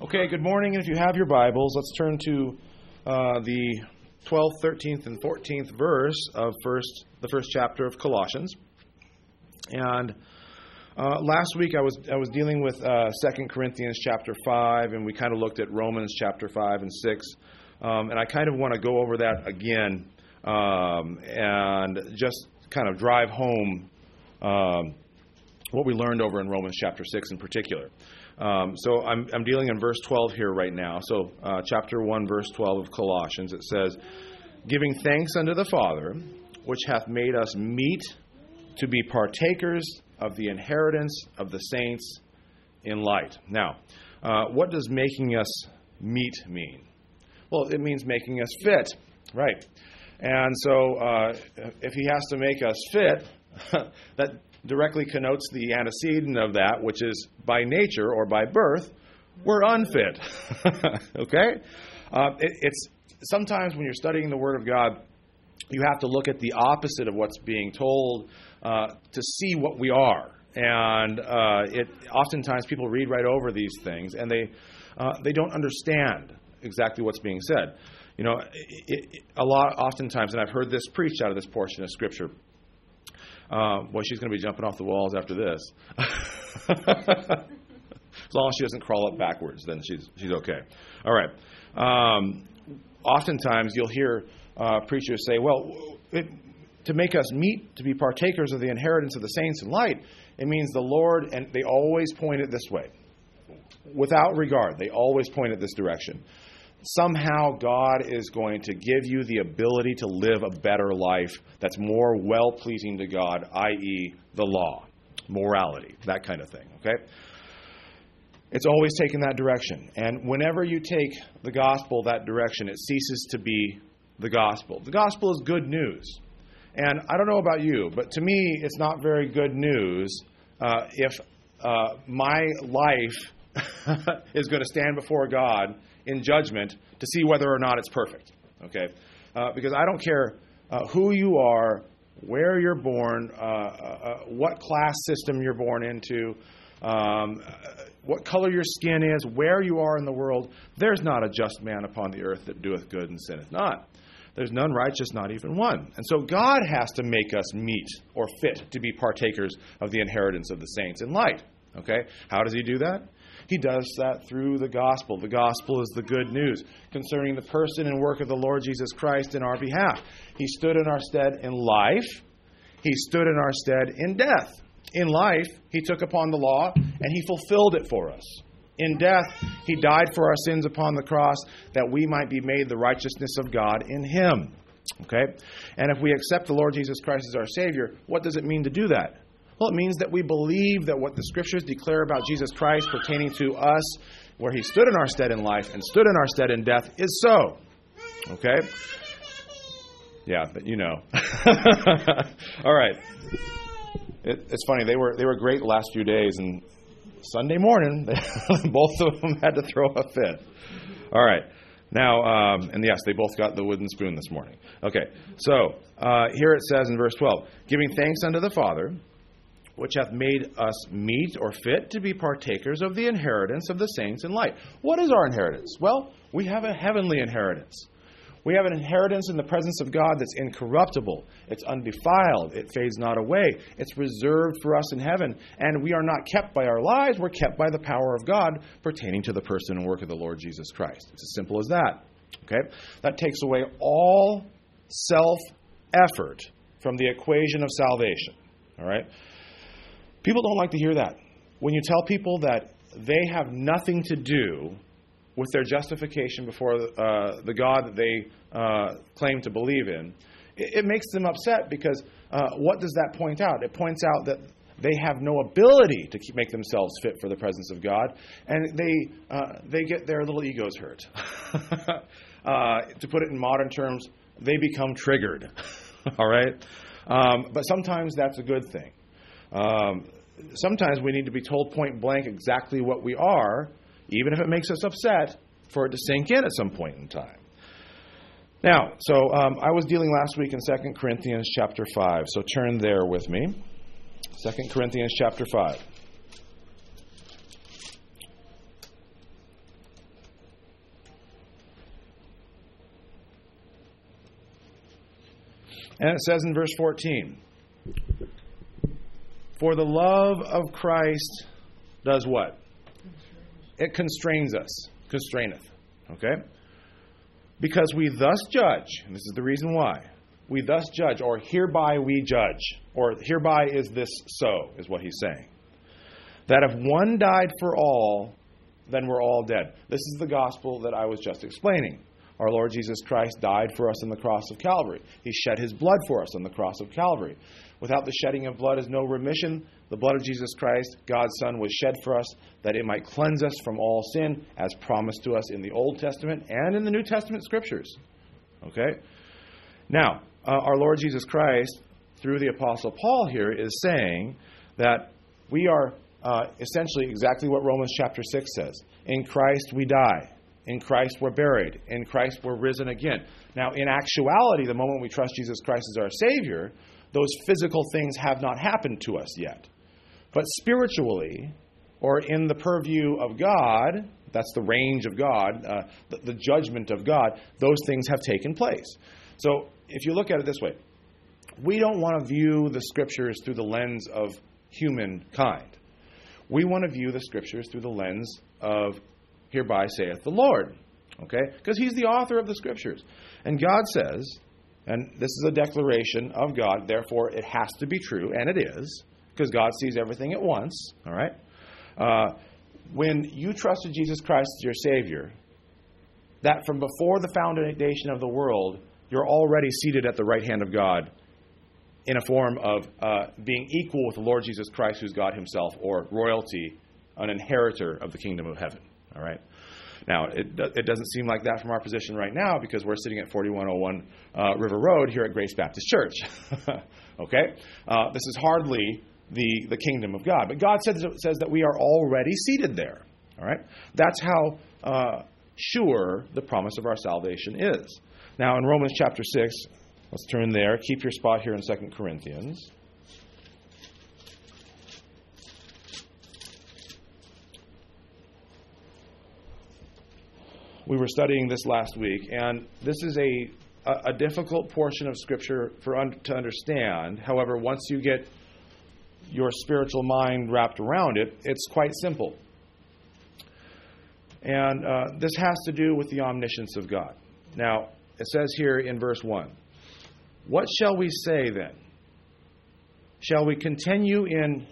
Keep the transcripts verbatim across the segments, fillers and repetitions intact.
Okay, good morning, and if you have your Bibles, let's turn to uh, the twelfth, thirteenth, and fourteenth verse of first, the first chapter of Colossians. And uh, last week I was I was dealing with uh, Second Corinthians chapter five, and we kind of looked at Romans chapter five and six, um, and I kind of want to go over that again um, and just kind of drive home um, what we learned over in Romans chapter six in particular. Um, so I'm, I'm dealing in verse twelve here right now. So uh, chapter one, verse twelve of Colossians, it says, "Giving thanks unto the Father, which hath made us meet to be partakers of the inheritance of the saints in light." Now, uh, what does making us meet mean? Well, it means making us fit, right? And so uh, if he has to make us fit, that directly connotes the antecedent of that, which is by nature or by birth, we're unfit. Okay? Uh, it, it's sometimes when you're studying the Word of God, you have to look at the opposite of what's being told uh, to see what we are. And uh, it oftentimes people read right over these things, and they uh, they don't understand exactly what's being said. You know, it, it, a lot, oftentimes, and I've heard this preached out of this portion of Scripture. Uh, well, she's going to be jumping off the walls after this. As long as she doesn't crawl up backwards, then she's she's okay. All right. Um, oftentimes, you'll hear uh, preachers say, well, it, to make us meet, to be partakers of the inheritance of the saints in light, it means the Lord, and they always point it this way. Without regard, they always point it this direction. Somehow God is going to give you the ability to live a better life that's more well-pleasing to God, that is the law, morality, that kind of thing, okay? It's always taken that direction. And whenever you take the gospel that direction, it ceases to be the gospel. The gospel is good news. And I don't know about you, but to me, it's not very good news uh, if uh, my life is going to stand before God in judgment to see whether or not it's perfect, okay? Uh, because I don't care uh, who you are, where you're born, uh, uh, what class system you're born into, um, what color your skin is, where you are in the world. There's not a just man upon the earth that doeth good and sinneth not. There's none righteous, not even one. And so God has to make us meet or fit to be partakers of the inheritance of the saints in light, okay? How does he do that? He does that through the gospel. The gospel is the good news concerning the person and work of the Lord Jesus Christ in our behalf. He stood in our stead in life. He stood in our stead in death. In life, he took upon the law and he fulfilled it for us. In death, he died for our sins upon the cross that we might be made the righteousness of God in him. Okay? And if we accept the Lord Jesus Christ as our Savior, what does it mean to do that? Well, it means that we believe that what the Scriptures declare about Jesus Christ pertaining to us, where he stood in our stead in life and stood in our stead in death, is so. Okay? Yeah, but you know. All right. It, it's funny. They were they were great the last few days, and Sunday morning, they, both of them had to throw a fit. All right. Now, um, and yes, they both got the wooden spoon this morning. Okay. So, uh, here it says in verse twelve, "Giving thanks unto the Father, which hath made us meet or fit to be partakers of the inheritance of the saints in light." What is our inheritance? Well, we have a heavenly inheritance. We have an inheritance in the presence of God that's incorruptible. It's undefiled. It fades not away. It's reserved for us in heaven. And we are not kept by our lives. We're kept by the power of God pertaining to the person and work of the Lord Jesus Christ. It's as simple as that. Okay? That takes away all self-effort from the equation of salvation. All right? People don't like to hear that. When you tell people that they have nothing to do with their justification before uh, the God that they uh, claim to believe in, it, it makes them upset because uh, what does that point out? It points out that they have no ability to keep, make themselves fit for the presence of God, and they uh, they get their little egos hurt. uh, to put it in modern terms, they become triggered. All right? Um, but sometimes that's a good thing. Um, sometimes we need to be told point blank exactly what we are, even if it makes us upset, for it to sink in at some point in time. Now, so um, I was dealing last week in Second Corinthians chapter five, so turn there with me. Second Corinthians chapter five. And it says in verse fourteen, for the love of Christ does what? It constrains us. Constraineth. Okay? Because we thus judge, and this is the reason why. We thus judge, or hereby we judge, or hereby is this so, is what he's saying. That if one died for all, then we're all dead. This is the gospel that I was just explaining. Our Lord Jesus Christ died for us on the cross of Calvary. He shed his blood for us on the cross of Calvary. Without the shedding of blood is no remission. The blood of Jesus Christ, God's Son, was shed for us that it might cleanse us from all sin, as promised to us in the Old Testament and in the New Testament Scriptures. Okay? Now, uh, our Lord Jesus Christ, through the Apostle Paul here, is saying that we are uh, essentially exactly what Romans chapter six says. In Christ we die. In Christ we're buried. In Christ we're risen again. Now, in actuality, the moment we trust Jesus Christ as our Savior, those physical things have not happened to us yet. But spiritually, or in the purview of God, that's the range of God, uh, the, the judgment of God, those things have taken place. So, if you look at it this way, we don't want to view the Scriptures through the lens of humankind. We want to view the Scriptures through the lens of hereby saith the Lord. Okay? Because he's the author of the Scriptures. And God says, and this is a declaration of God, therefore it has to be true, and it is, because God sees everything at once. All right? Uh, when you trusted Jesus Christ as your Savior, that from before the foundation of the world, you're already seated at the right hand of God in a form of uh, being equal with the Lord Jesus Christ, who's God himself, or royalty, an inheritor of the kingdom of heaven. All right? Now, it, it doesn't seem like that from our position right now because we're sitting at forty-one oh one uh, River Road here at Grace Baptist Church. Okay? Uh, this is hardly the, the kingdom of God. But God says, says that we are already seated there. All right? That's how uh, sure the promise of our salvation is. Now, in Romans chapter six, let's turn there. Keep your spot here in Second Corinthians. We were studying this last week, and this is a, a, a difficult portion of Scripture for un, to understand. However, once you get your spiritual mind wrapped around it, it's quite simple. And uh, this has to do with the omniscience of God. Now, it says here in verse one, what shall we say then? Shall we continue in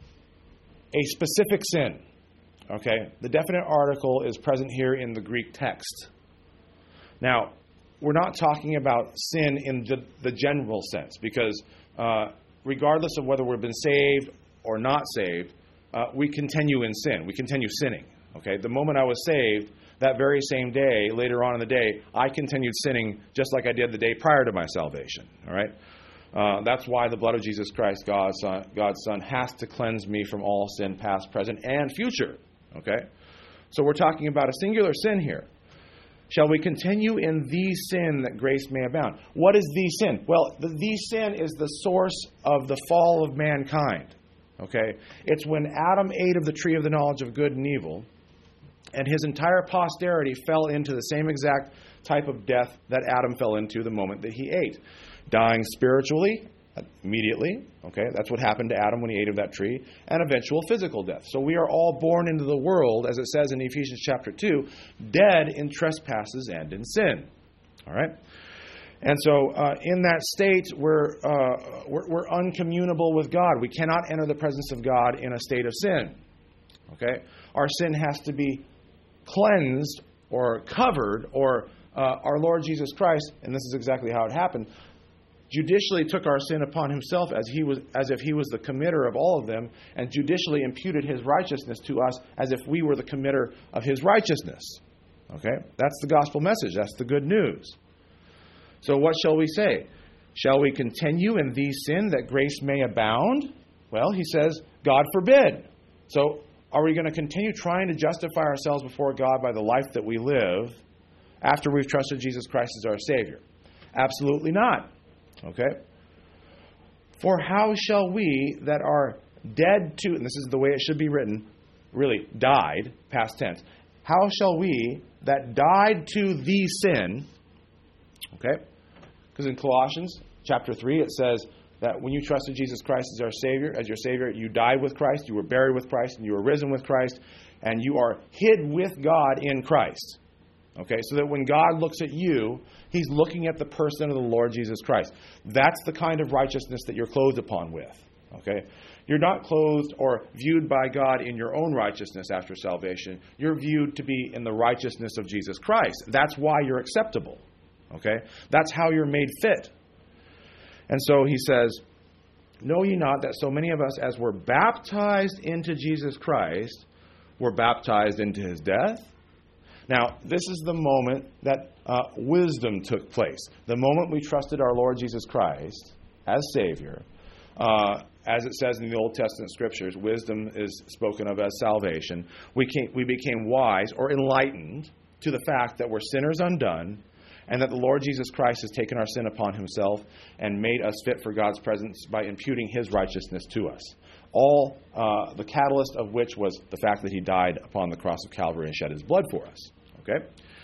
a specific sin? Okay, the definite article is present here in the Greek text. Now, we're not talking about sin in the, the general sense, because uh, regardless of whether we've been saved or not saved, uh, we continue in sin. We continue sinning. Okay, the moment I was saved, that very same day, later on in the day, I continued sinning just like I did the day prior to my salvation. All right, uh, that's why the blood of Jesus Christ, God's Son, God's Son, has to cleanse me from all sin, past, present, and future. Okay? So we're talking about a singular sin here. Shall we continue in the sin that grace may abound? What is the sin? Well, the, the sin is the source of the fall of mankind. Okay? It's when Adam ate of the tree of the knowledge of good and evil, and his entire posterity fell into the same exact type of death that Adam fell into the moment that he ate. Dying spiritually, immediately, okay, that's what happened to Adam when he ate of that tree, and eventual physical death. So we are all born into the world, as it says in Ephesians chapter two, dead in trespasses and in sin. All right? And so uh, in that state, we're, uh, we're, we're uncommunable with God. We cannot enter the presence of God in a state of sin. Okay? Our sin has to be cleansed or covered, or uh, our Lord Jesus Christ, and this is exactly how it happened, judicially took our sin upon himself as he was, as if he was the committer of all of them, and judicially imputed his righteousness to us as if we were the committer of his righteousness. Okay? That's the gospel message. That's the good news. So what shall we say? Shall we continue in the sin that grace may abound? Well, he says, God forbid. So are we going to continue trying to justify ourselves before God by the life that we live after we've trusted Jesus Christ as our Savior? Absolutely not. Okay? For how shall we that are dead to, and this is the way it should be written, really, died, past tense. How shall we that died to the sin, okay? Because in Colossians, chapter three, it says that when you trusted Jesus Christ as our Savior, as your Savior, you died with Christ, you were buried with Christ, and you were risen with Christ, and you are hid with God in Christ. Okay, so that when God looks at you, He's looking at the person of the Lord Jesus Christ. That's the kind of righteousness that you're clothed upon with. Okay, you're not clothed or viewed by God in your own righteousness after salvation. You're viewed to be in the righteousness of Jesus Christ. That's why you're acceptable. Okay, that's how you're made fit. And so he says, know ye not that so many of us, as were baptized into Jesus Christ, were baptized into His death? Now, this is the moment that uh, wisdom took place. The moment we trusted our Lord Jesus Christ as Savior. Uh, as it says in the Old Testament Scriptures, wisdom is spoken of as salvation. We, came, we became wise or enlightened to the fact that we're sinners undone, and that the Lord Jesus Christ has taken our sin upon Himself and made us fit for God's presence by imputing His righteousness to us. All uh, the catalyst of which was the fact that He died upon the cross of Calvary and shed His blood for us. Okay?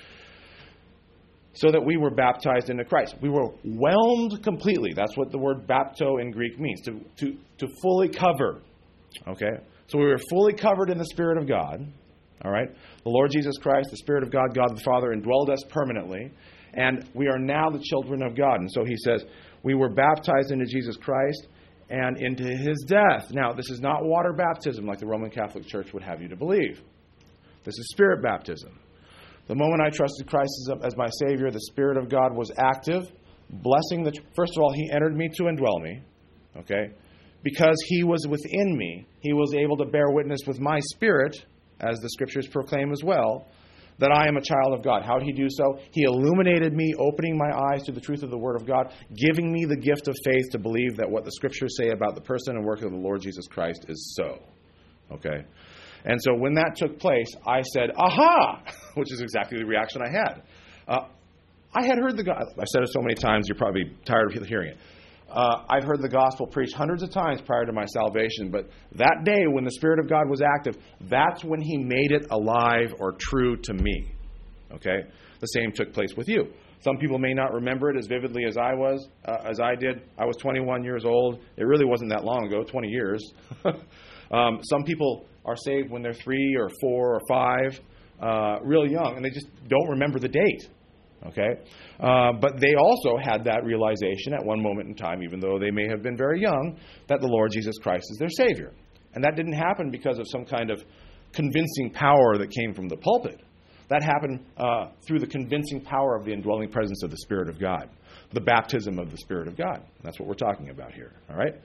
So that we were baptized into Christ. We were whelmed completely. That's what the word bapto in Greek means, to, to, to fully cover. Okay? So we were fully covered in the Spirit of God. All right? The Lord Jesus Christ, the Spirit of God, God the Father, indwelled us permanently. And we are now the children of God. And so he says, we were baptized into Jesus Christ and into His death. Now, this is not water baptism like the Roman Catholic Church would have you to believe. This is Spirit baptism. The moment I trusted Christ as my Savior, the Spirit of God was active, blessing the... First of all, He entered me to indwell me. Okay? Because He was within me, He was able to bear witness with my spirit, as the Scriptures proclaim as well, that I am a child of God. How did He do so? He illuminated me, opening my eyes to the truth of the Word of God, giving me the gift of faith to believe that what the Scriptures say about the person and work of the Lord Jesus Christ is so. Okay? And so when that took place, I said, aha! Which is exactly the reaction I had. Uh, I had heard the gospel. I've said it so many times, you're probably tired of hearing it. Uh, I've heard the gospel preached hundreds of times prior to my salvation, but that day when the Spirit of God was active, that's when He made it alive or true to me. Okay? The same took place with you. Some people may not remember it as vividly as I was, uh, as I did. I was twenty-one years old. It really wasn't that long ago, twenty years. um, some people are saved when they're three or four or five, uh, real young, and they just don't remember the date. Okay? Uh, but they also had that realization at one moment in time, even though they may have been very young, that the Lord Jesus Christ is their Savior. And that didn't happen because of some kind of convincing power that came from the pulpit. That happened uh, through the convincing power of the indwelling presence of the Spirit of God, the baptism of the Spirit of God. That's what we're talking about here. All right?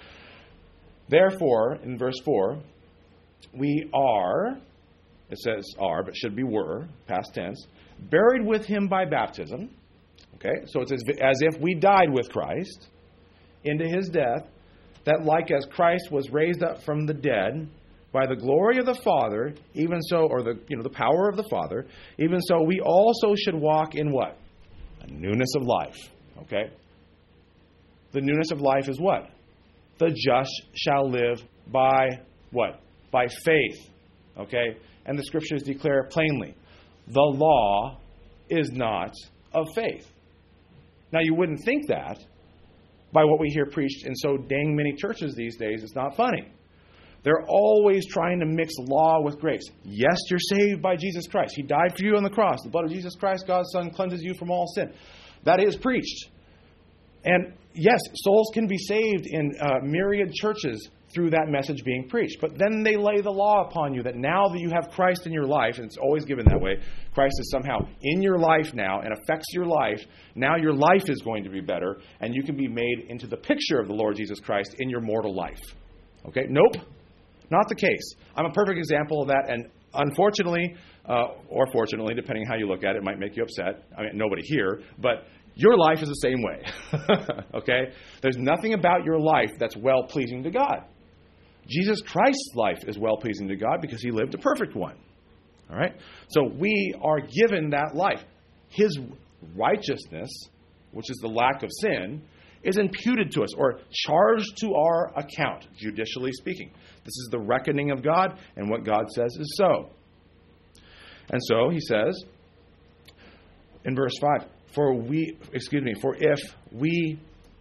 Therefore, in verse four, we are, it says are, but should be were, past tense, buried with Him by baptism. Okay, so it's as, as if we died with Christ into His death, that like as Christ was raised up from the dead by the glory of the Father, even so, or the you know the power of the Father, even so we also should walk in what? A newness of life. Okay? The newness of life is what? The just shall live by what? By faith. Okay? And the Scriptures declare plainly, the law is not of faith. Now, you wouldn't think that by what we hear preached in so dang many churches these days. It's not funny. They're always trying to mix law with grace. Yes, you're saved by Jesus Christ. He died for you on the cross. The blood of Jesus Christ, God's Son, cleanses you from all sin. That is preached. And yes, souls can be saved in uh, myriad churches through that message being preached. But then they lay the law upon you that now that you have Christ in your life, and it's always given that way, Christ is somehow in your life now and affects your life. Now your life is going to be better, and you can be made into the picture of the Lord Jesus Christ in your mortal life. Okay? Nope. Not the case. I'm a perfect example of that, and unfortunately, uh, or fortunately, depending how you look at it, it might make you upset. I mean, nobody here, but your life is the same way. Okay? There's nothing about your life that's well-pleasing to God. Jesus Christ's life is well-pleasing to God because He lived a perfect one. All right? So we are given that life. His righteousness, which is the lack of sin, is imputed to us or charged to our account, judicially speaking. This is the reckoning of God, and what God says is so. And so he says in verse five, for we, excuse me, for if we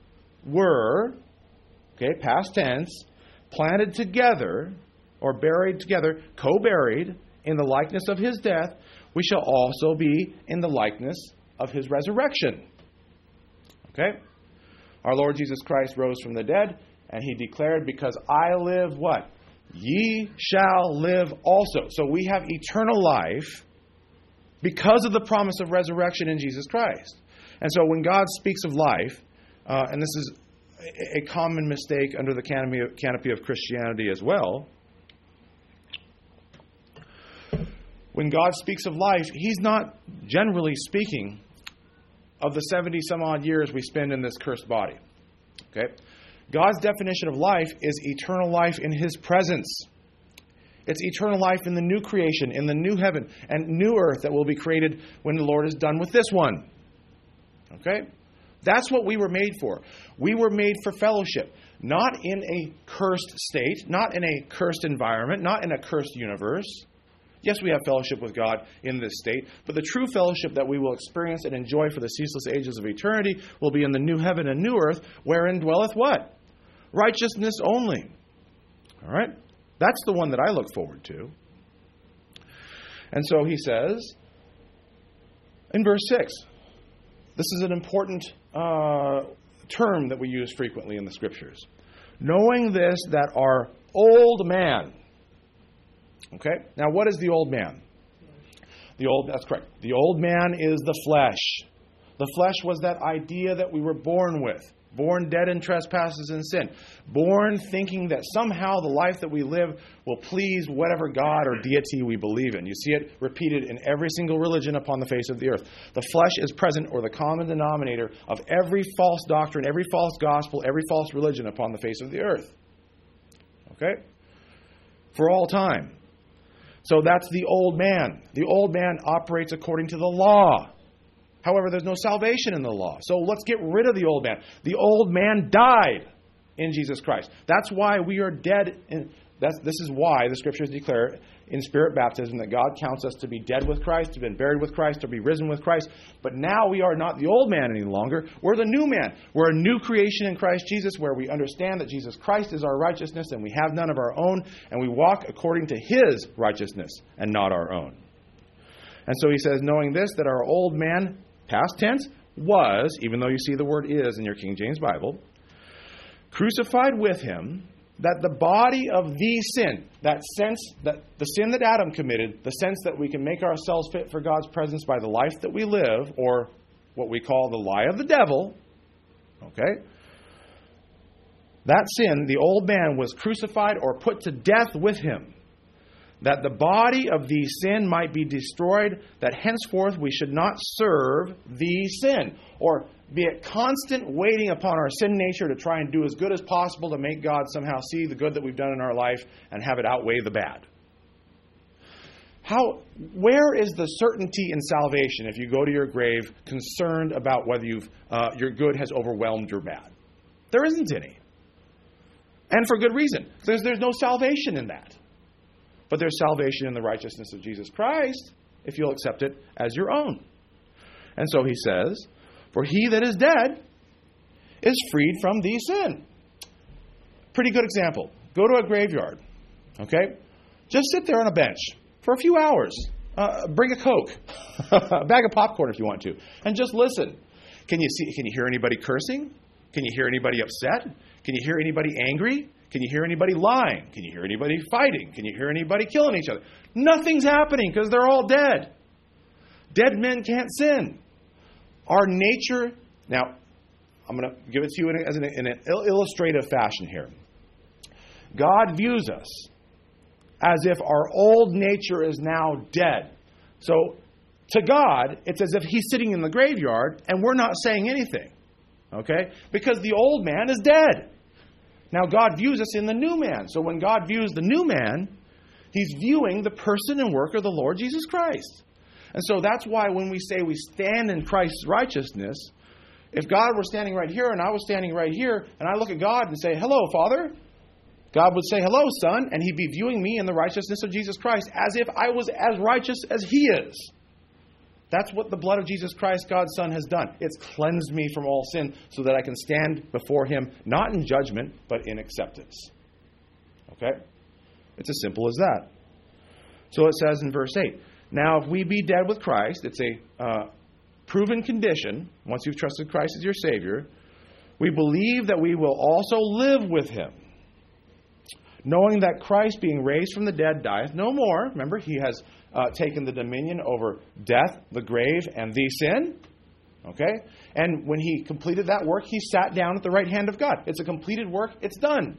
were, okay, past tense, planted together or buried together, co-buried in the likeness of his death, we shall also be in the likeness of his resurrection. Okay? Our Lord Jesus Christ rose from the dead, and he declared, because I live, what? Ye shall live also. So we have eternal life because of the promise of resurrection in Jesus Christ. And so when God speaks of life, uh, and this is a common mistake under the canopy of, canopy of Christianity as well, when God speaks of life, he's not generally speaking of the seventy some odd years we spend in this cursed body. Okay? God's definition of life is eternal life in his presence. It's eternal life in the new creation, in the new heaven and new earth that will be created when the Lord is done with this one. Okay? That's what we were made for. We were made for fellowship, not in a cursed state, not in a cursed environment, not in a cursed universe. Yes, we have fellowship with God in this state, but the true fellowship that we will experience and enjoy for the ceaseless ages of eternity will be in the new heaven and new earth, wherein dwelleth what? Righteousness only. All right? That's the one that I look forward to. And so he says, in verse six, this is an important uh, term that we use frequently in the Scriptures. Knowing this, that our old man... Okay? Now, what is the old man? The old, that's correct. The old man is the flesh. The flesh was that idea that we were born with. Born dead in trespasses and sin. Born thinking that somehow the life that we live will please whatever God or deity we believe in. You see it repeated in every single religion upon the face of the earth. The flesh is present, or the common denominator of every false doctrine, every false gospel, every false religion upon the face of the earth. Okay? For all time. So that's the old man. The old man operates according to the law. However, there's no salvation in the law. So let's get rid of the old man. The old man died in Jesus Christ. That's why we are dead. In, that's, this is why the Scriptures declare in Spirit baptism that God counts us to be dead with Christ, to be buried with Christ, to be risen with Christ. But now we are not the old man any longer. We're the new man. We're a new creation in Christ Jesus, where we understand that Jesus Christ is our righteousness and we have none of our own, and we walk according to his righteousness and not our own. And so he says, knowing this, that our old man, past tense, was, even though you see the word is in your King James Bible, crucified with him, that the body of the sin, that sense, that the sin that Adam committed, the sense that we can make ourselves fit for God's presence by the life that we live, or what we call the lie of the devil, okay? That sin, the old man, was crucified or put to death with him, that the body of the sin might be destroyed, that henceforth we should not serve the sin, or be at constant waiting upon our sin nature to try and do as good as possible to make God somehow see the good that we've done in our life and have it outweigh the bad. How, where is the certainty in salvation if you go to your grave concerned about whether you've, uh, your good has overwhelmed your bad? There isn't any. And for good reason. There's, there's no salvation in that. But there's salvation in the righteousness of Jesus Christ if you'll accept it as your own. And so he says, for he that is dead is freed from the sin. Pretty good example. Go to a graveyard. Okay? Just sit there on a bench for a few hours. Uh, bring a Coke. A bag of popcorn if you want to. And just listen. Can you see? Can you hear anybody cursing? Can you hear anybody upset? Can you hear anybody angry? Can you hear anybody lying? Can you hear anybody fighting? Can you hear anybody killing each other? Nothing's happening because they're all dead. Dead men can't sin. Our nature, now, I'm going to give it to you in, a, as an, in an illustrative fashion here. God views us as if our old nature is now dead. So, to God, it's as if he's sitting in the graveyard and we're not saying anything. Okay? Because the old man is dead. Now, God views us in the new man. So when God views the new man, he's viewing the person and work of the Lord Jesus Christ. And so that's why when we say we stand in Christ's righteousness, if God were standing right here and I was standing right here, and I look at God and say, hello, Father, God would say, hello, Son, and he'd be viewing me in the righteousness of Jesus Christ as if I was as righteous as he is. That's what the blood of Jesus Christ, God's Son, has done. It's cleansed me from all sin so that I can stand before Him, not in judgment, but in acceptance. Okay? It's as simple as that. So it says in verse eight, now if we be dead with Christ, it's a uh, proven condition, once you've trusted Christ as your Savior, we believe that we will also live with Him, knowing that Christ, being raised from the dead, dieth no more. Remember, He has uh, taken the dominion over death, the grave, and the sin. Okay? And when He completed that work, He sat down at the right hand of God. It's a completed work. It's done.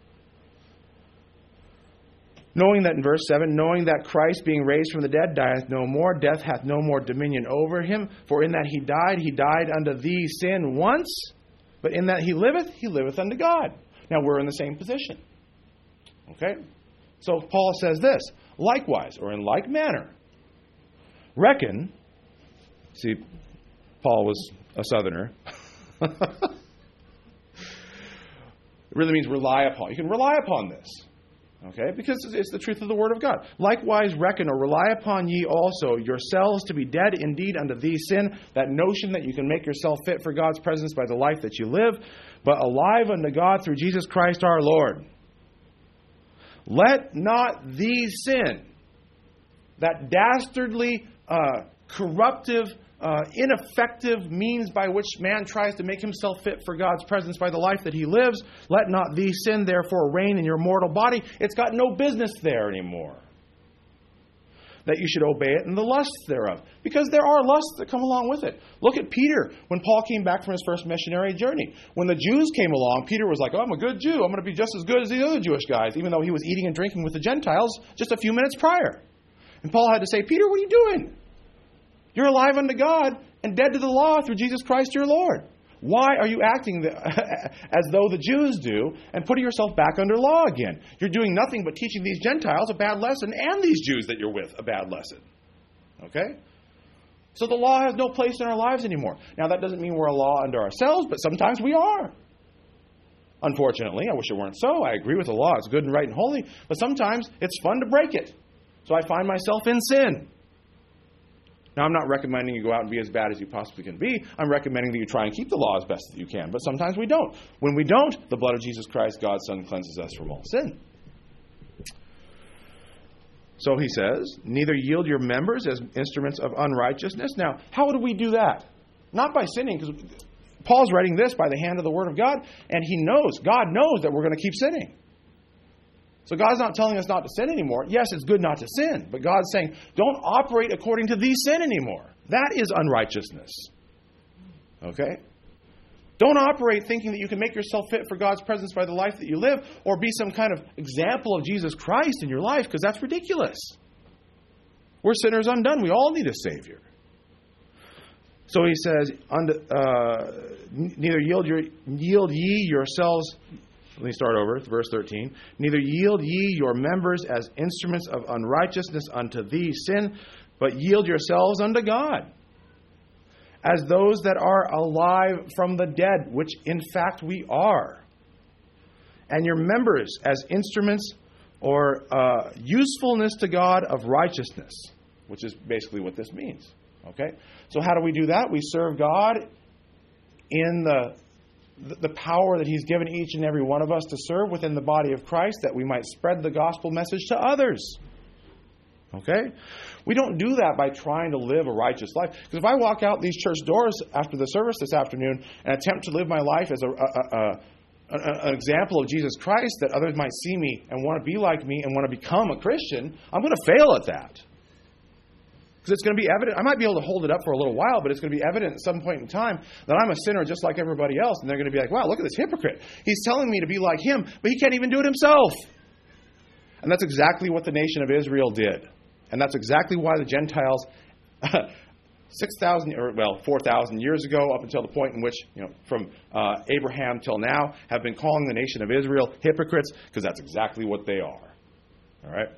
Knowing that, in verse seven, knowing that Christ, being raised from the dead, dieth no more, death hath no more dominion over Him. For in that He died, He died unto the sin once, but in that He liveth, He liveth unto God. Now we're in the same position. Okay? So Paul says this, likewise, or in like manner, reckon, see, Paul was a southerner. It really means rely upon. You can rely upon this. Okay? Because it's the truth of the Word of God. Likewise, reckon or rely upon ye also yourselves to be dead indeed unto the sin, that notion that you can make yourself fit for God's presence by the life that you live, but alive unto God through Jesus Christ our Lord. Let not the sin, that dastardly, uh, corruptive, uh, ineffective means by which man tries to make himself fit for God's presence by the life that he lives, let not the sin therefore reign in your mortal body. It's got no business there anymore. That you should obey it in the lusts thereof. Because there are lusts that come along with it. Look at Peter when Paul came back from his first missionary journey. When the Jews came along, Peter was like, oh, I'm a good Jew. I'm going to be just as good as the other Jewish guys, even though he was eating and drinking with the Gentiles just a few minutes prior. And Paul had to say, Peter, what are you doing? You're alive unto God and dead to the law through Jesus Christ your Lord. Why are you acting the, as though the Jews do and putting yourself back under law again? You're doing nothing but teaching these Gentiles a bad lesson and these Jews that you're with a bad lesson. Okay? So the law has no place in our lives anymore. Now, that doesn't mean we're a law unto ourselves, but sometimes we are. Unfortunately, I wish it weren't so. I agree with the law. It's good and right and holy. But sometimes it's fun to break it. So I find myself in sin. Now, I'm not recommending you go out and be as bad as you possibly can be. I'm recommending that you try and keep the law as best that you can. But sometimes we don't. When we don't, the blood of Jesus Christ, God's Son, cleanses us from all sin. So he says, neither yield your members as instruments of unrighteousness. Now, how do we do that? Not by sinning, because Paul's writing this by the hand of the Word of God, and he knows, God knows that we're going to keep sinning. So God's not telling us not to sin anymore. Yes, it's good not to sin. But God's saying, don't operate according to the sin anymore. That is unrighteousness. Okay? Don't operate thinking that you can make yourself fit for God's presence by the life that you live or be some kind of example of Jesus Christ in your life, because that's ridiculous. We're sinners undone. We all need a Savior. So he says, uh, neither yield, your, yield ye yourselves... Let me start over, verse thirteen. Neither yield ye your members as instruments of unrighteousness unto the sin, but yield yourselves unto God, as those that are alive from the dead, which in fact we are. And your members as instruments or uh, usefulness to God of righteousness, which is basically what this means. Okay? So how do we do that? We serve God in the the power that He's given each and every one of us to serve within the body of Christ, that we might spread the gospel message to others. Okay? We don't do that by trying to live a righteous life. Because if I walk out these church doors after the service this afternoon and attempt to live my life as a, a, a, a, an example of Jesus Christ, that others might see me and want to be like me and want to become a Christian, I'm going to fail at that. Because it's going to be evident. I might be able to hold it up for a little while, but it's going to be evident at some point in time that I'm a sinner just like everybody else. And they're going to be like, wow, look at this hypocrite. He's telling me to be like him, but he can't even do it himself. And that's exactly what the nation of Israel did. And that's exactly why the Gentiles, six thousand, or well, four thousand years ago, up until the point in which, you know, from uh, Abraham till now, have been calling the nation of Israel hypocrites, because that's exactly what they are. All right?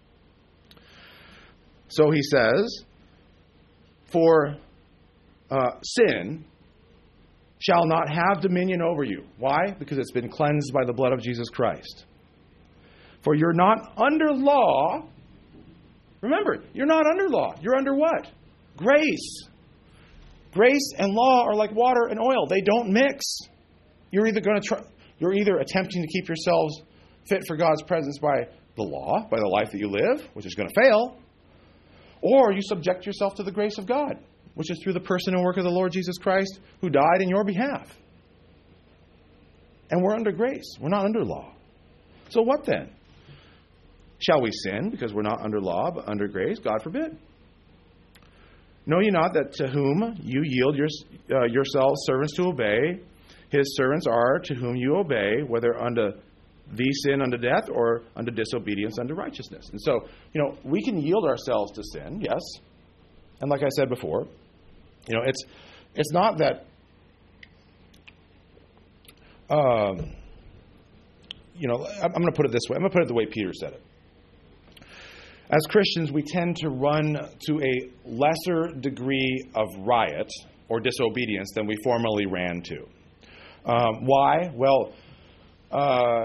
So he says, for uh, sin shall not have dominion over you. Why? Because it's been cleansed by the blood of Jesus Christ. For you're not under law. Remember, you're not under law. You're under what? grace. Grace and law are like water and oil. They don't mix. You're either going to try, you're either attempting to keep yourselves fit for God's presence by the law, by the life that you live, which is going to fail, or you subject yourself to the grace of God, which is through the person and work of the Lord Jesus Christ, who died in your behalf. And we're under grace. We're not under law. So what then? Shall we sin because we're not under law, but under grace? God forbid. Know ye not that to whom you yield your, uh, yourselves servants to obey, his servants are to whom you obey, whether unto the sin unto death or unto disobedience unto righteousness. And so, you know, we can yield ourselves to sin, yes. And like I said before, you know, it's it's not that, um, you know, I'm going to put it this way. I'm going to put it the way Peter said it. As Christians, we tend to run to a lesser degree of riot or disobedience than we formerly ran to. Um, why? Well, uh,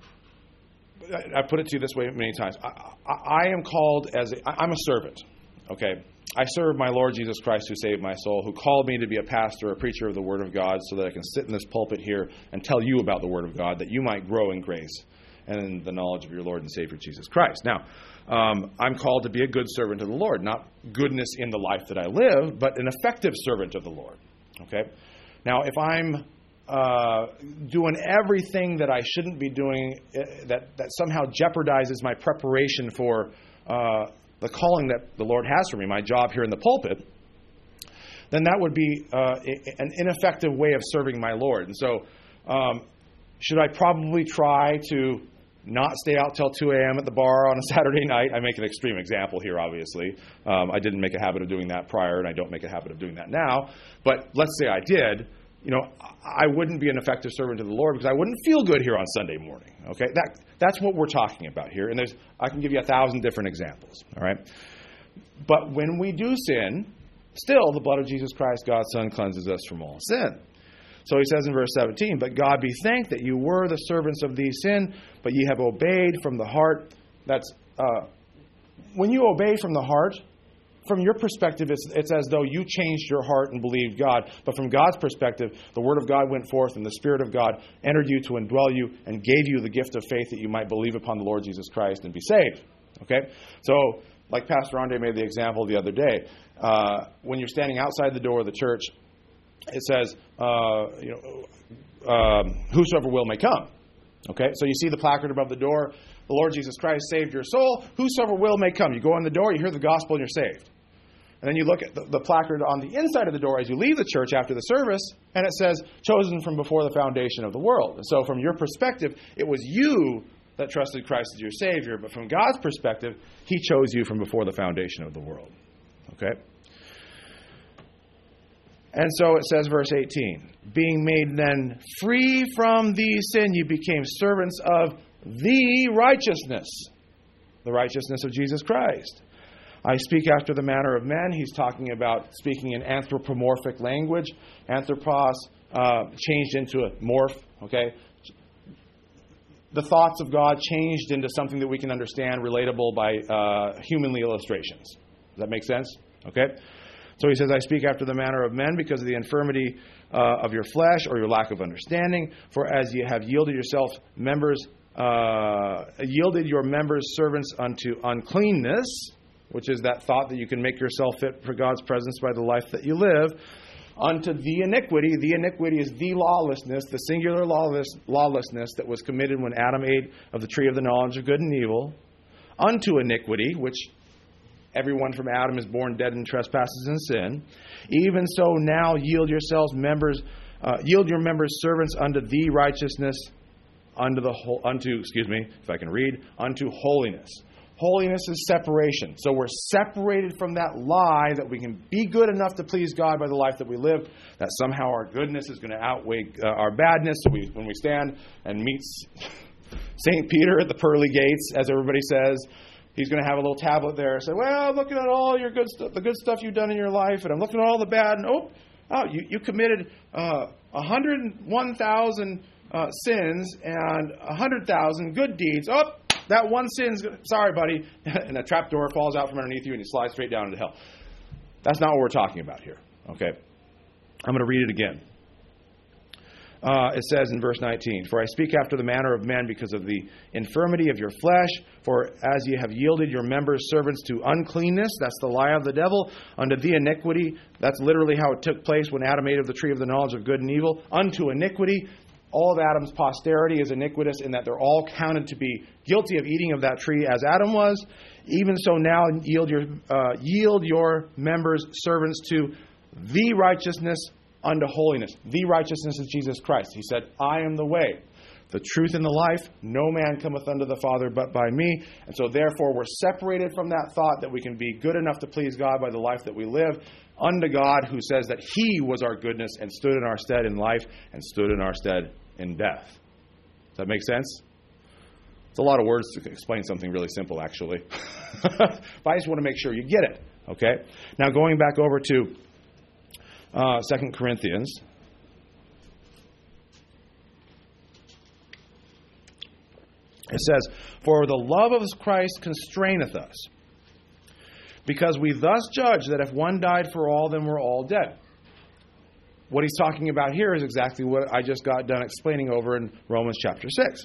I put it to you this way many times. I, I, I am called as a, I'm a servant. Okay, I serve my Lord Jesus Christ, who saved my soul, who called me to be a pastor, a preacher of the Word of God, so that I can sit in this pulpit here and tell you about the Word of God, that you might grow in grace and in the knowledge of your Lord and Savior Jesus Christ. Now, um, I'm called to be a good servant of the Lord, not goodness in the life that I live, but an effective servant of the Lord. Okay. Now, if I'm uh, doing everything that I shouldn't be doing, uh, that that somehow jeopardizes my preparation for uh, the calling that the Lord has for me, my job here in the pulpit, then that would be uh, an ineffective way of serving my Lord. And so, um, should I probably try to not stay out till two a.m. at the bar on a Saturday night? I make an extreme example here, obviously. Um, I didn't make a habit of doing that prior, and I don't make a habit of doing that now. But let's say I did. You know, I wouldn't be an effective servant to the Lord because I wouldn't feel good here on Sunday morning. Okay, that that's what we're talking about here. And there's I can give you a thousand different examples. All right, but when we do sin, still the blood of Jesus Christ, God's Son, cleanses us from all sin. So he says in verse seventeen, "But God be thanked that you were the servants of these sin, but ye have obeyed from the heart." That's uh, when you obey from the heart. From your perspective, it's, it's as though you changed your heart and believed God. But from God's perspective, the Word of God went forth and the Spirit of God entered you to indwell you and gave you the gift of faith that you might believe upon the Lord Jesus Christ and be saved. Okay? So, like Pastor Andre made the example the other day, uh, when you're standing outside the door of the church, it says, uh, you know, um, whosoever will may come. Okay? So you see the placard above the door, the Lord Jesus Christ saved your soul, whosoever will may come. You go in the door, you hear the gospel, and you're saved. And then you look at the, the placard on the inside of the door as you leave the church after the service, and it says, chosen from before the foundation of the world. And so from your perspective, it was you that trusted Christ as your Savior. But from God's perspective, He chose you from before the foundation of the world. Okay? And so it says, verse eighteen, being made then free from the sin, you became servants of the righteousness, the righteousness of Jesus Christ. I speak after the manner of men. He's talking about speaking in anthropomorphic language. Anthropos uh, changed into a morph. Okay, the thoughts of God changed into something that we can understand, relatable by uh, humanly illustrations. Does that make sense? Okay. So he says, I speak after the manner of men because of the infirmity uh, of your flesh or your lack of understanding. For as you have yielded yourself members, uh, yielded your members servants unto uncleanness, which is that thought that you can make yourself fit for God's presence by the life that you live, unto the iniquity. The iniquity is the lawlessness, the singular lawless, lawlessness that was committed when Adam ate of the tree of the knowledge of good and evil, unto iniquity, which everyone from Adam is born dead in trespasses and sin. Even so now yield yourselves members, uh, yield your members servants unto the righteousness, unto the whole, unto, excuse me, if I can read, unto holiness. Holiness is separation. So we're separated from that lie that we can be good enough to please God by the life that we live, that somehow our goodness is going to outweigh uh, our badness. So we, when we stand and meet Saint Peter at the pearly gates, as everybody says, he's going to have a little tablet there and say, well, I'm looking at all your good stuff, the good stuff you've done in your life, and I'm looking at all the bad, and oh, oh you, you committed uh, one hundred one thousand uh, sins and one hundred thousand good deeds. Oh, that one sin's, sorry, buddy. And a trap door falls out from underneath you and you slide straight down into hell. That's not what we're talking about here. Okay? I'm going to read it again. Uh, it says in verse nineteen, "For I speak after the manner of men because of the infirmity of your flesh. For as ye have yielded your members servants to uncleanness," that's the lie of the devil, "unto the iniquity," that's literally how it took place when Adam ate of the tree of the knowledge of good and evil, "unto iniquity." All of Adam's posterity is iniquitous in that they're all counted to be guilty of eating of that tree as Adam was. "Even so now yield your, uh, yield your members servants to the righteousness unto holiness." The righteousness is Jesus Christ. He said, "I am the way, the truth, and the life. No man cometh unto the Father but by me." And so therefore we're separated from that thought that we can be good enough to please God by the life that we live, unto God who says that He was our goodness and stood in our stead in life and stood in our stead in death. Does that make sense? It's a lot of words to explain something really simple, actually. But I just want to make sure you get it. Okay? Now going back over to uh, Second Corinthians. It says, "For the love of Christ constraineth us, because we thus judge that if one died for all, then we're all dead." What he's talking about here is exactly what I just got done explaining over in Romans chapter six.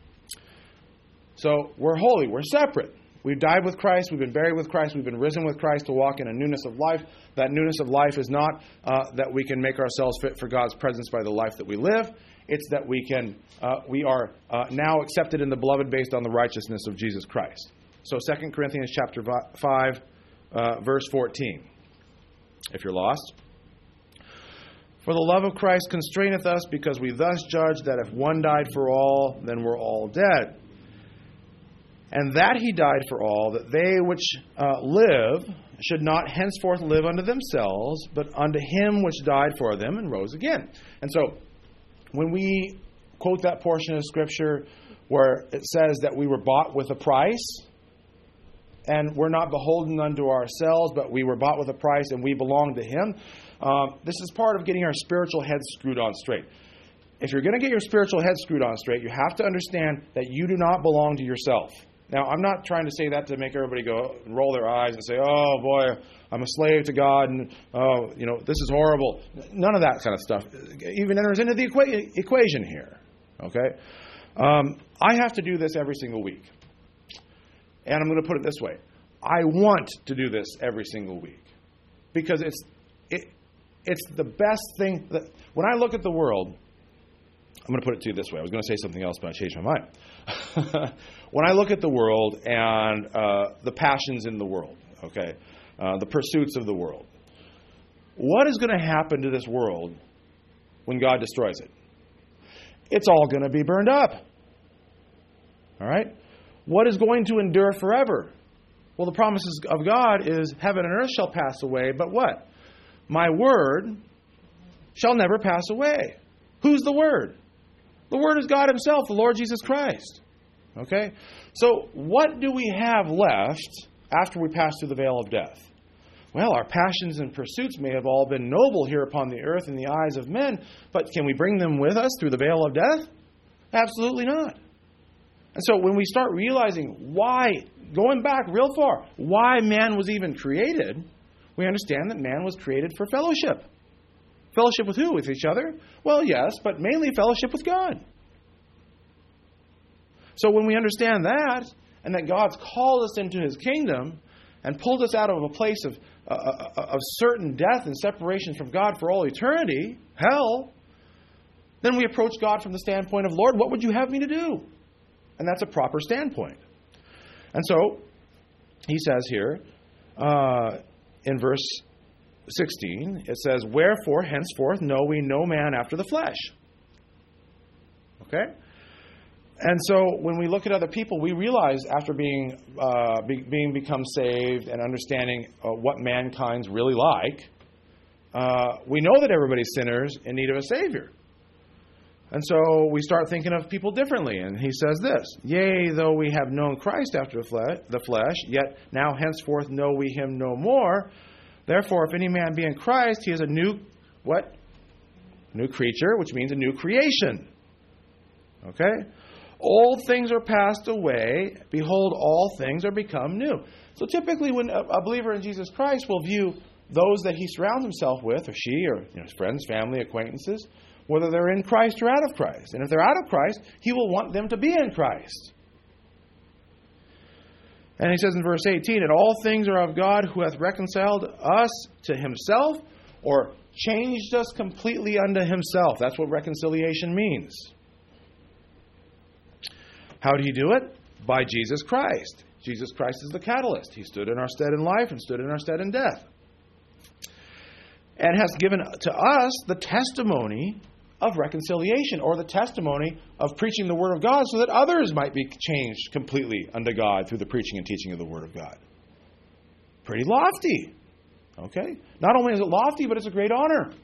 So we're holy, we're separate. We've died with Christ, we've been buried with Christ, we've been risen with Christ to walk in a newness of life. That newness of life is not uh, that we can make ourselves fit for God's presence by the life that we live. It's that we can, uh, we are uh, now accepted in the beloved based on the righteousness of Jesus Christ. So Second Corinthians chapter five, uh, verse fourteen. If you're lost. "For the love of Christ constraineth us, because we thus judge that if one died for all, then we're all dead. And that He died for all, that they which uh, live should not henceforth live unto themselves, but unto Him which died for them and rose again." And so, when we quote that portion of Scripture where it says that we were bought with a price, and we're not beholden unto ourselves, but we were bought with a price and we belong to Him, um, this is part of getting our spiritual heads screwed on straight. If you're going to get your spiritual head screwed on straight, you have to understand that you do not belong to yourself. Now, I'm not trying to say that to make everybody go and roll their eyes and say, "Oh boy, I'm a slave to God, and oh, you know, this is horrible." None of that kind of stuff even enters into the equa- equation here. Okay, um, I have to do this every single week, and I'm going to put it this way: I want to do this every single week because it's it, it's the best thing. That when I look at the world, I'm going to put it to you this way. I was going to say something else, but I changed my mind. When I look at the world and uh, the passions in the world, okay, uh, the pursuits of the world, what is going to happen to this world when God destroys it? It's all going to be burned up. All right? What is going to endure forever? Well, the promises of God is heaven and earth shall pass away, but what? My word shall never pass away. Who's the Word? The Word is God Himself, the Lord Jesus Christ. Okay? So, what do we have left after we pass through the veil of death? Well, our passions and pursuits may have all been noble here upon the earth in the eyes of men, but can we bring them with us through the veil of death? Absolutely not. And so, when we start realizing why, going back real far, why man was even created, we understand that man was created for fellowship. Fellowship with who? With each other? Well, yes, but mainly fellowship with God. So when we understand that, and that God's called us into His kingdom and pulled us out of a place of, uh, of certain death and separation from God for all eternity, hell, then we approach God from the standpoint of, Lord, what would you have me to do? And that's a proper standpoint. And so, he says here, uh, in verse sixteen, it says, "Wherefore henceforth know we no man after the flesh." Okay? And so when we look at other people, we realize after being uh, be, being become saved and understanding uh, what mankind's really like, uh, we know that everybody's sinners in need of a Savior. And so we start thinking of people differently. And he says this, "Yea, though we have known Christ after the flesh, the flesh, yet now henceforth know we Him no more. Therefore, if any man be in Christ, he is a new," what? New creature, which means a new creation. Okay? "Old things are passed away. Behold, all things are become new." So typically when a believer in Jesus Christ will view those that he surrounds himself with, or she, or you know, his friends, family, acquaintances, whether they're in Christ or out of Christ. And if they're out of Christ, he will want them to be in Christ. And he says in verse eighteen, and all things are of God, who hath reconciled us to himself, or changed us completely unto himself. That's what reconciliation means. How did he do it? By Jesus Christ. Jesus Christ is the catalyst. He stood in our stead in life and stood in our stead in death. And has given to us the testimony of reconciliation, or the testimony of preaching the Word of God, so that others might be changed completely unto God through the preaching and teaching of the Word of God. Pretty lofty. Okay? Not only is it lofty, but it's a great honor.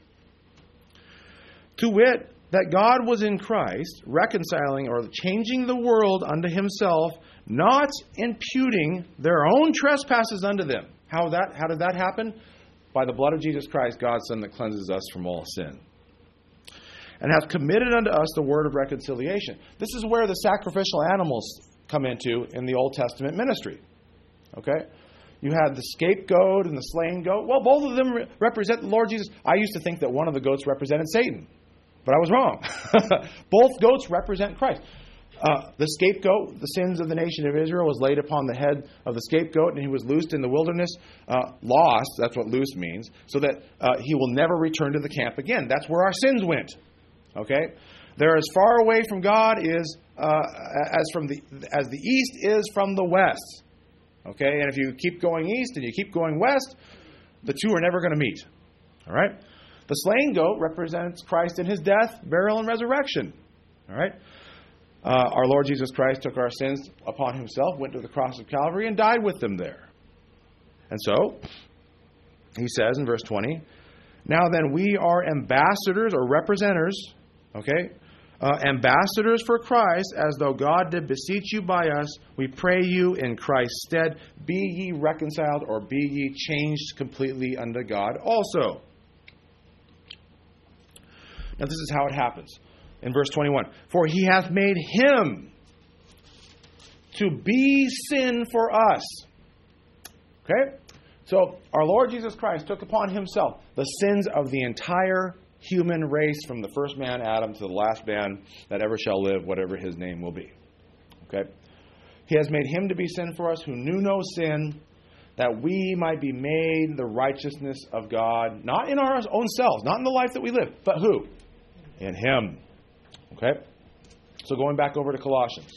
To wit, that God was in Christ, reconciling or changing the world unto himself, not imputing their own trespasses unto them. How that? How did that happen? By the blood of Jesus Christ, God's Son, that cleanses us from all sin. And hath committed unto us the word of reconciliation. This is where the sacrificial animals come into in the Old Testament ministry. Okay? You had the scapegoat and the slain goat. Well, both of them re- represent the Lord Jesus. I used to think that one of the goats represented Satan, but I was wrong. Both goats represent Christ. Uh, the scapegoat, the sins of the nation of Israel, was laid upon the head of the scapegoat, and he was loosed in the wilderness. Uh, lost, that's what loose means, so that uh, he will never return to the camp again. That's where our sins went. Okay? They're as far away from God is uh, as from the as the east is from the west. Okay? And if you keep going east and you keep going west, the two are never going to meet. All right? The slain goat represents Christ in his death, burial, and resurrection. All right? Uh, our Lord Jesus Christ took our sins upon himself, went to the cross of Calvary, and died with them there. And so, he says in verse twenty, now then we are ambassadors or representers, okay, uh, ambassadors for Christ, as though God did beseech you by us. We pray you in Christ's stead, be ye reconciled, or be ye changed completely unto God also. Now this is how it happens. In verse twenty-one, for he hath made him to be sin for us. Okay? So our Lord Jesus Christ took upon himself the sins of the entire human race, from the first man Adam to the last man that ever shall live, whatever his name will be. Okay? He has made him to be sin for us who knew no sin, that we might be made the righteousness of God, not in our own selves, not in the life that we live, but who? In him. Okay? So going back over to Colossians.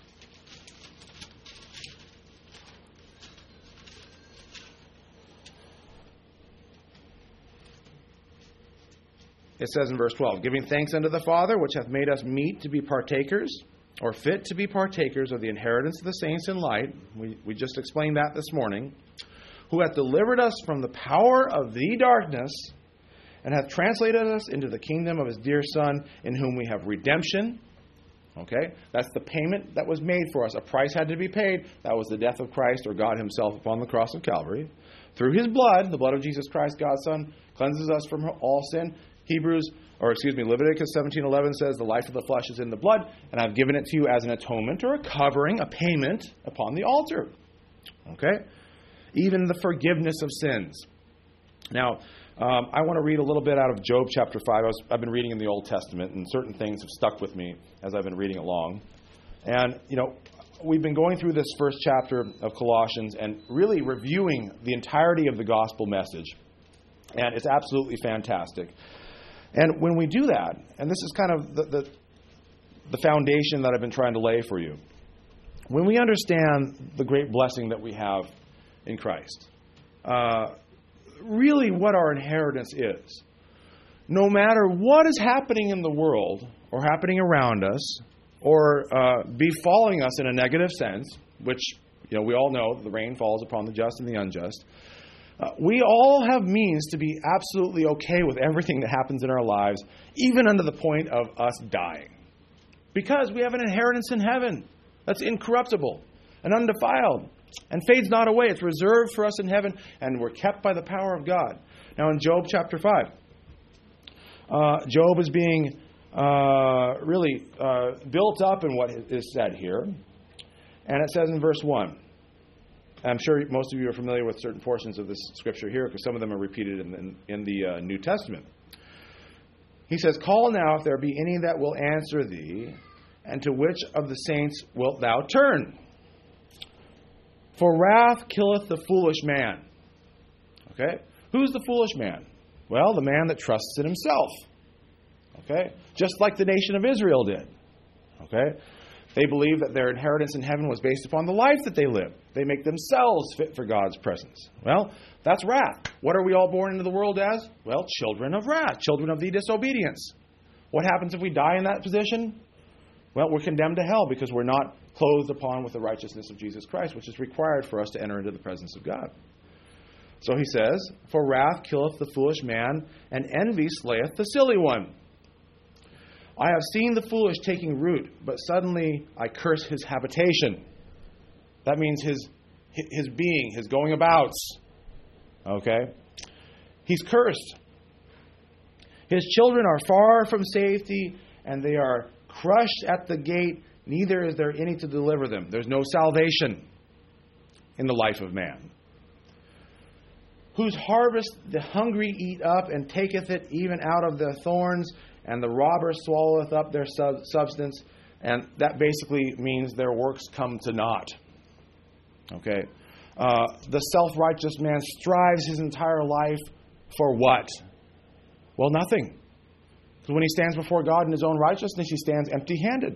It says in verse twelve, giving thanks unto the Father, which hath made us meet to be partakers, or fit to be partakers of the inheritance of the saints in light. We, we just explained that this morning. Who hath delivered us from the power of the darkness, and hath translated us into the kingdom of his dear Son, in whom we have redemption. Okay? That's the payment that was made for us. A price had to be paid. That was the death of Christ, or God himself upon the cross of Calvary. Through his blood, the blood of Jesus Christ, God's Son, cleanses us from all sin. Hebrews, or excuse me, Leviticus seventeen eleven says, the life of the flesh is in the blood, and I've given it to you as an atonement, or a covering, a payment upon the altar. Okay? Even the forgiveness of sins. Now, Um, I want to read a little bit out of Job chapter five. I was, I've been reading in the Old Testament, and certain things have stuck with me as I've been reading along. And, you know, we've been going through this first chapter of Colossians and really reviewing the entirety of the gospel message. And it's absolutely fantastic. And when we do that, and this is kind of the, the, the foundation that I've been trying to lay for you, when we understand the great blessing that we have in Christ, uh, really what our inheritance is. No matter what is happening in the world, or happening around us, or uh, befalling us in a negative sense, which, you know, we all know the rain falls upon the just and the unjust, uh, we all have means to be absolutely okay with everything that happens in our lives, even unto the point of us dying. Because we have an inheritance in heaven that's incorruptible and undefiled, and fades not away. It's reserved for us in heaven, and we're kept by the power of God. Now in Job chapter five, uh, Job is being uh, really uh, built up in what is said here. And it says in verse one, I'm sure most of you are familiar with certain portions of this scripture here because some of them are repeated in, in, in the uh, New Testament. He says, "Call now if there be any that will answer thee, and to which of the saints wilt thou turn? For wrath killeth the foolish man." Okay? Who's the foolish man? Well, the man that trusts in himself. Okay? Just like the nation of Israel did. Okay? They believe that their inheritance in heaven was based upon the life that they lived. They make themselves fit for God's presence. Well, that's wrath. What are we all born into the world as? Well, children of wrath, children of the disobedience. What happens if we die in that position? Well, we're condemned to hell because we're not clothed upon with the righteousness of Jesus Christ, which is required for us to enter into the presence of God. So he says, "For wrath killeth the foolish man, and envy slayeth the silly one. I have seen the foolish taking root, but suddenly I curse his habitation." That means his his being, his going abouts. Okay? He's cursed. "His children are far from safety, and they are crushed at the gate. Neither is there any to deliver them." There's no salvation in the life of man. "Whose harvest the hungry eat up, and taketh it even out of the thorns, and the robber swalloweth up their sub- substance." And that basically means their works come to naught. Okay? Uh, the self-righteous man strives his entire life for what? Well, nothing. Because when he stands before God in his own righteousness, he stands empty-handed.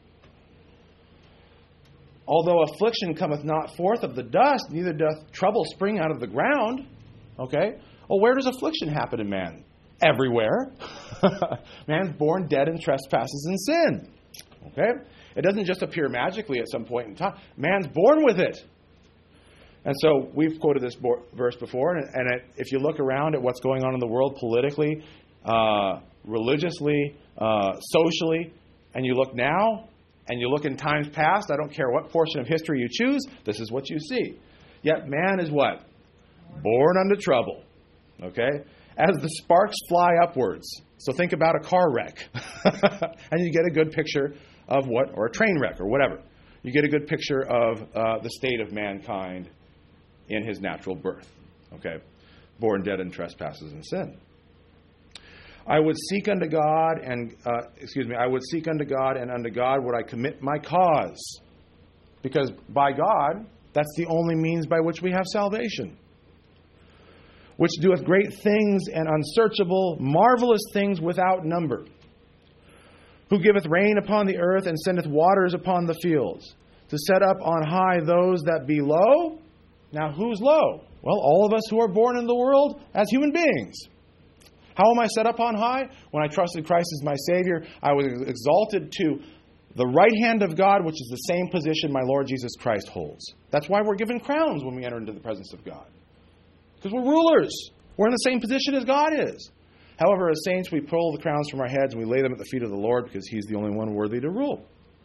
"Although affliction cometh not forth of the dust, neither doth trouble spring out of the ground." Okay? Well, where does affliction happen in man? Everywhere. Man's born dead in trespasses and sin. Okay? It doesn't just appear magically at some point in time. Man's born with it. And so we've quoted this bo- verse before, and, and it, if you look around at what's going on in the world politically, uh, religiously, uh, socially, and you look now, and you look in times past, I don't care what portion of history you choose, this is what you see. Yet man is what? Born unto trouble. Okay? As the sparks fly upwards. So think about a car wreck. And you get a good picture of what, or a train wreck, or whatever. You get a good picture of uh, the state of mankind in his natural birth. Okay? Born dead in trespasses and sin. "I would seek unto God, and, uh, excuse me, I would seek unto God, and unto God would I commit my cause." Because by God, that's the only means by which we have salvation. "Which doeth great things and unsearchable, marvelous things without number. Who giveth rain upon the earth and sendeth waters upon the fields, to set up on high those that be low." Now, who's low? Well, all of us who are born in the world as human beings. How am I set up on high? When I trusted Christ as my Savior, I was exalted to the right hand of God, which is the same position my Lord Jesus Christ holds. That's why we're given crowns when we enter into the presence of God. Because we're rulers. We're in the same position as God is. However, as saints, we pull the crowns from our heads and we lay them at the feet of the Lord because He's the only one worthy to rule.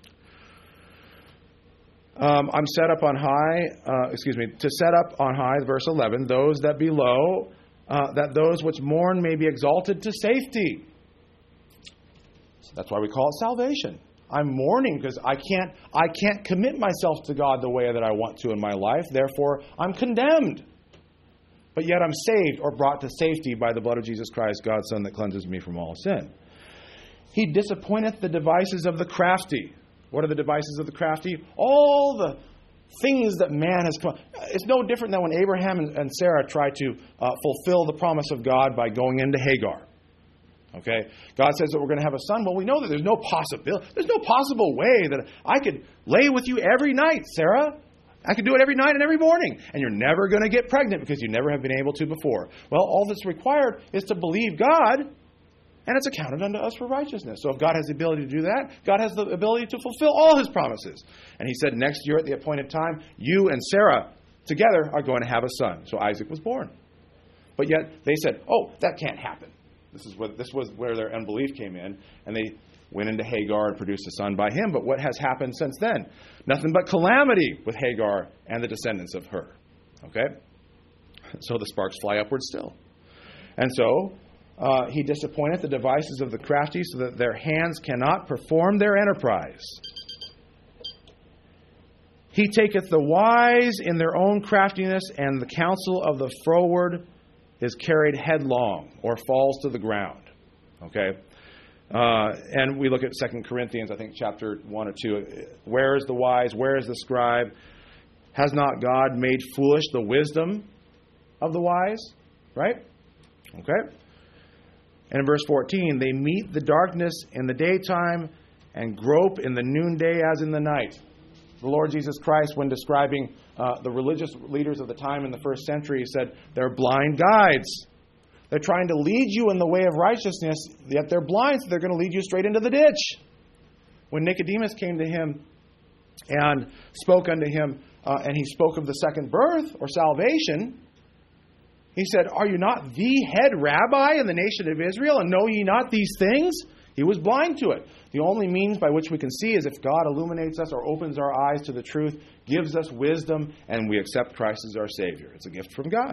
Um, I'm set up on high, uh, excuse me, to set up on high, verse eleven, those that be low, uh, that those which mourn may be exalted to safety. So that's why we call it salvation. I'm mourning because I can't, I can't commit myself to God the way that I want to in my life. Therefore, I'm condemned. But yet I'm saved or brought to safety by the blood of Jesus Christ, God's Son, that cleanses me from all sin. "He disappointeth the devices of the crafty." What are the devices of the crafty? All the things that man has come. It's no different than when Abraham and Sarah tried to uh, fulfill the promise of God by going into Hagar. Okay? God says that we're going to have a son. Well, we know that there's no possibility. There's no possible way that I could lay with you every night, Sarah. I could do it every night and every morning. And you're never going to get pregnant because you never have been able to before. Well, all that's required is to believe God, and it's accounted unto us for righteousness. So if God has the ability to do that, God has the ability to fulfill all His promises. And He said, next year at the appointed time, you and Sarah together are going to have a son. So Isaac was born. But yet they said, oh, that can't happen. This is what this was where their unbelief came in. And they went into Hagar and produced a son by him. But what has happened since then? Nothing but calamity with Hagar and the descendants of her. Okay? So the sparks fly upward still. And so uh, he disappointeth the devices of the crafty so that their hands cannot perform their enterprise. He taketh the wise in their own craftiness, and the counsel of the froward is carried headlong, or falls to the ground. Okay? Uh, and we look at Second Corinthians, I think chapter one or two. Where is the wise? Where is the scribe? Has not God made foolish the wisdom of the wise? Right? Okay? And in verse fourteen, they meet the darkness in the daytime and grope in the noonday as in the night. The Lord Jesus Christ, when describing uh, the religious leaders of the time in the first century, he said, they're blind guides. They're trying to lead you in the way of righteousness, yet they're blind, so they're going to lead you straight into the ditch. When Nicodemus came to him and spoke unto him, uh, and he spoke of the second birth or salvation, he said, are you not the head rabbi in the nation of Israel, and know ye not these things? He was blind to it. The only means by which we can see is if God illuminates us or opens our eyes to the truth, gives us wisdom, and we accept Christ as our Savior. It's a gift from God.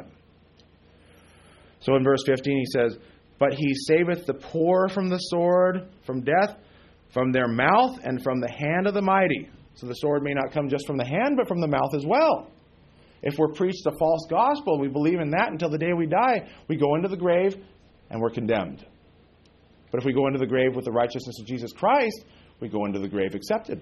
So in verse fifteen he says, but he saveth the poor from the sword, from death, from their mouth, and from the hand of the mighty. So the sword may not come just from the hand, but from the mouth as well. If we're preached a false gospel, we believe in that until the day we die, we go into the grave and we're condemned. But if we go into the grave with the righteousness of Jesus Christ, we go into the grave accepted.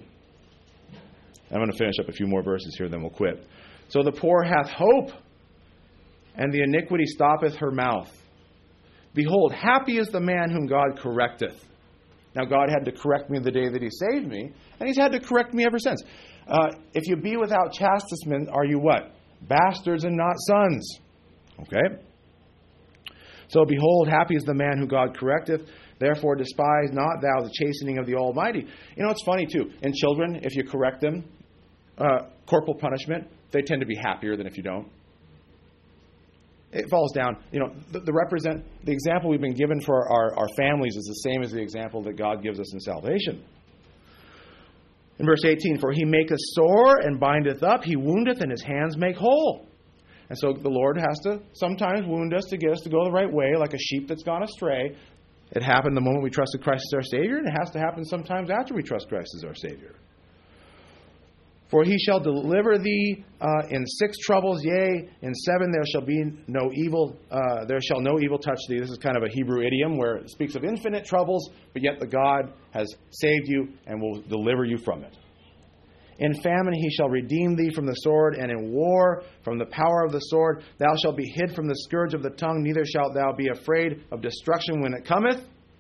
I'm going to finish up a few more verses here, then we'll quit. So the poor hath hope, and the iniquity stoppeth her mouth. Behold, happy is the man whom God correcteth. Now, God had to correct me the day that He saved me, and He's had to correct me ever since. Uh, if you be without chastisement, are you what? Bastards and not sons. Okay? So, behold, happy is the man who God correcteth. Therefore, despise not thou the chastening of the Almighty. You know, it's funny, too. In children, if you correct them, uh, corporal punishment, they tend to be happier than if you don't. It falls down. You know, the, the represent the example we've been given for our, our families is the same as the example that God gives us in salvation. In verse eighteen, for He maketh sore and bindeth up, He woundeth and His hands make whole. And so the Lord has to sometimes wound us to get us to go the right way, like a sheep that's gone astray. It happened the moment we trusted Christ as our Savior, and it has to happen sometimes after we trust Christ as our Savior. For He shall deliver thee uh, in six troubles, yea, in seven there shall be no evil, uh, there shall no evil touch thee. This is kind of a Hebrew idiom where it speaks of infinite troubles, but yet the God has saved you and will deliver you from it. In famine He shall redeem thee from the sword, and in war from the power of the sword. Thou shalt be hid from the scourge of the tongue, neither shalt thou be afraid of destruction when it cometh.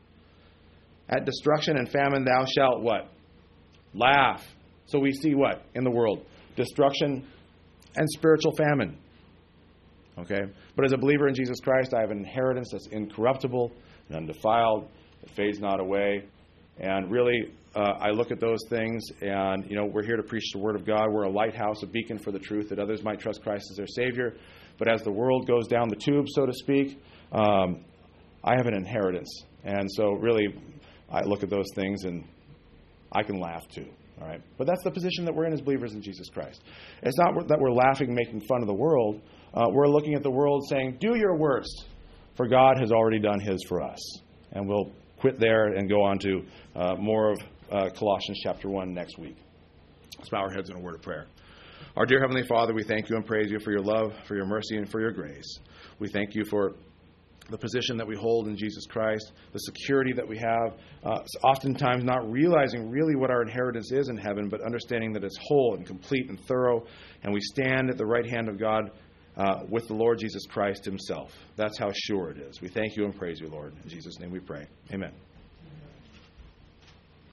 At destruction and famine thou shalt what? Laugh. So we see what in the world? Destruction and spiritual famine. Okay? But as a believer in Jesus Christ, I have an inheritance that's incorruptible and undefiled. It fades not away. And really, uh, I look at those things and, you know, we're here to preach the Word of God. We're a lighthouse, a beacon for the truth that others might trust Christ as their Savior. But as the world goes down the tube, so to speak, um, I have an inheritance. And so really, I look at those things and I can laugh too. All right, but that's the position that we're in as believers in Jesus Christ. It's not that we're laughing, making fun of the world. Uh, we're looking at the world saying, do your worst, for God has already done His for us. And we'll quit there and go on to uh, more of uh, Colossians chapter one next week. Let's bow our heads in a word of prayer. Our dear Heavenly Father, we thank You and praise You for Your love, for Your mercy, and for Your grace. We thank You for the position that we hold in Jesus Christ, the security that we have, uh, oftentimes not realizing really what our inheritance is in heaven, but understanding that it's whole and complete and thorough, and we stand at the right hand of God uh, with the Lord Jesus Christ Himself. That's how sure it is. We thank You and praise You, Lord. In Jesus' name we pray. Amen.